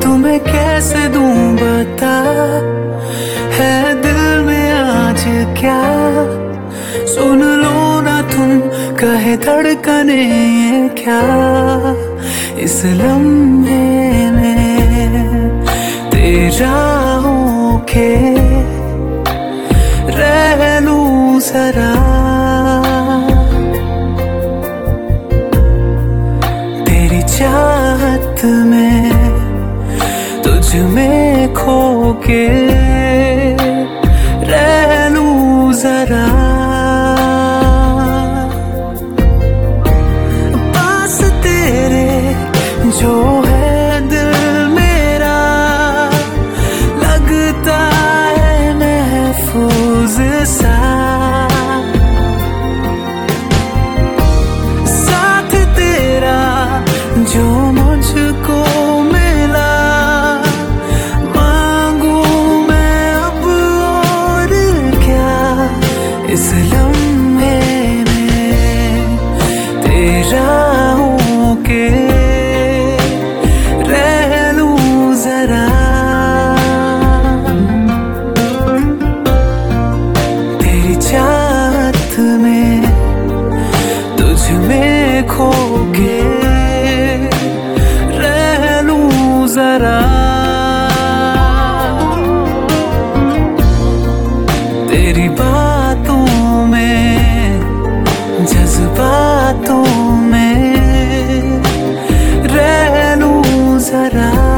तुम्हें कैसे दूं बता, है दिल में आज क्या। सुन लो ना तुम, कहे धड़कने ये क्या। इस लम्हे में तेरा होके रह लूं जरा। तेरी चाहत में तुझ में खो के रह लूं जरा। पास तेरे जो है दिल मेरा, लगता है महफूज सा। साथ तेरा जो मुझको मिला, मांगू मैं अब और क्या। इस लम्हे में तेरा होके रह लूं जरा। तेरी चाहत में तुझ में खो के रह लूं जरा। तेरी बातों में, जज्बातों में रह लूं जरा।